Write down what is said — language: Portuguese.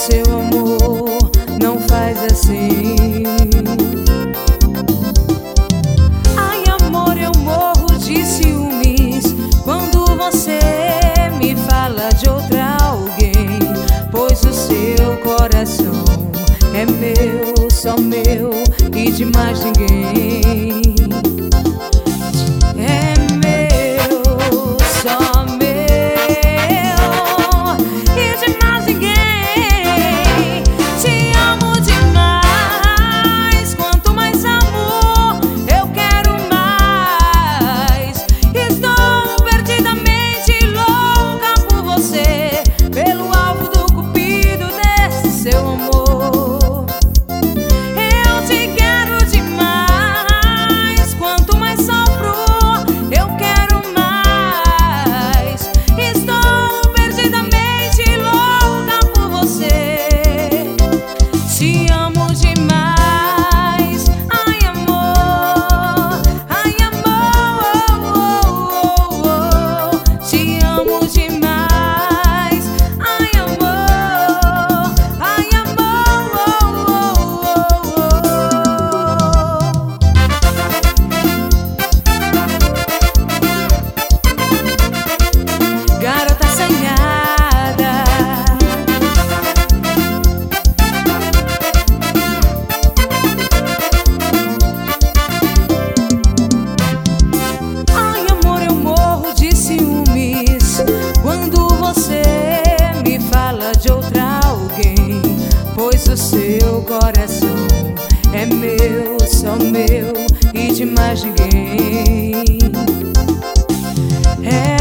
seu amor não faz assim. Ai, amor, eu morro de ciúmes quando você me fala de outra alguém, pois o seu coração é meu, só meu e de mais ninguém. É meu, só meu e de mais ninguém. Te amo demais, quanto mais amor eu quero mais. Estou perdidamente louca por você, pelo alvo do cupido desse seu amor. Pois o seu coração é meu, só meu e de mais ninguém. É